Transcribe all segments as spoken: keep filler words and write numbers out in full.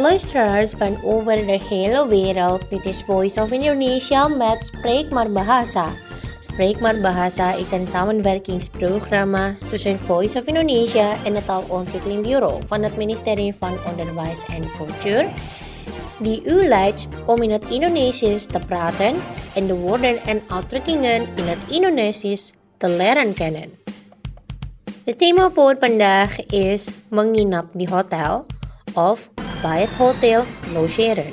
luisteraars van over de hele wereld. Dit is Voice of Indonesia met Spreek maar Bahasa. Spreek maar Bahasa is een samenwerkingsprogramma tussen Voice of Indonesia en het Taalontwikkelingbureau van het ministerie van Onderwijs en Cultuur, die u leidt om in het Indonesisch te praten en de woorden en uitdrukkingen in het Indonesisch te leren kennen. Het thema voor vandaag is menginap di hotel of bij het hotel logeren.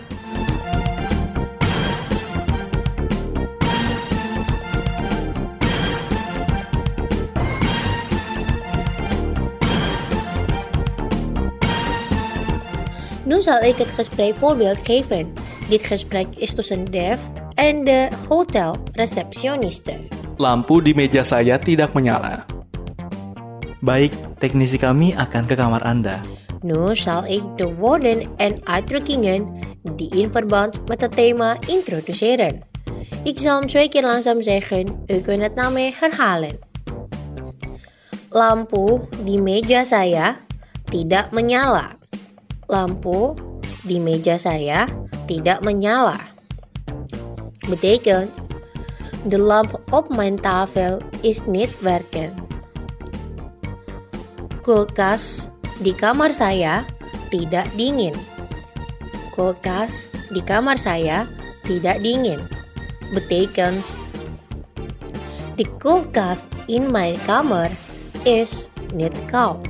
Nu zal ik het gesprek voorbeeld geven. Dit gesprek is tussen Dev en de hotelreceptioniste. Lampu di meja saya tidak menyala. Baik, teknisi kami akan ke kamar Anda. Nu zal ik de woorden en uitdrukkingen die in verband met het thema introduceren. Ik zal hem twee keer langzaam zeggen, u kunt het na mij herhalen. Lampu di meja saya tidak menyala. Lampu di meja saya tidak menyala. Betekent, de lamp op mijn tafel is niet werken. Kulkas di kamar saya tidak dingin. Kulkas di kamar saya tidak dingin. Betekent, the kulkas in my kamer is niet koud.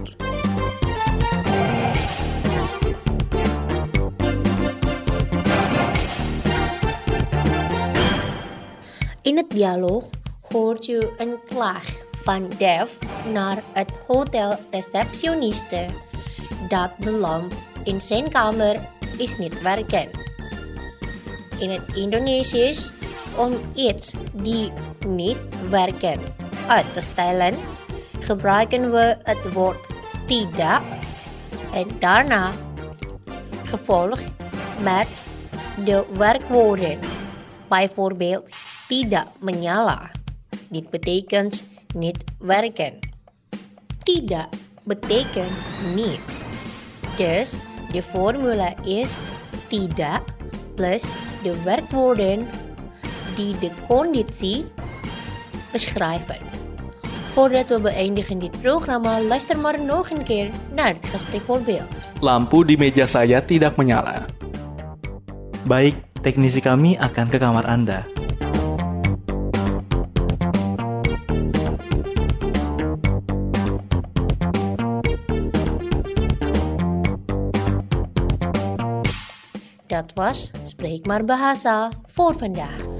In het dialoog hoort u een klaag van Dev naar het hotelreceptioniste dat de lamp in zijn kamer is niet werken. In het Indonesisch, om iets die niet werken uit te stellen, gebruiken we het woord tidak en daarna gevolgd met de werkwoorden. Bijvoorbeeld tidak menyala. Dit betekent niet werken. Tidak betekent niet. Dus de formule is tidak plus de werkwoorden die de conditie beschrijven. Voordat we beëindigen dit programma, luister maar nog een keer naar het gesprekvoorbeeld. Lampu di meja saya tidak menyala. Baik, teknisi kami akan ke kamar Anda. Dat was Spreek maar Bahasa voor vandaag.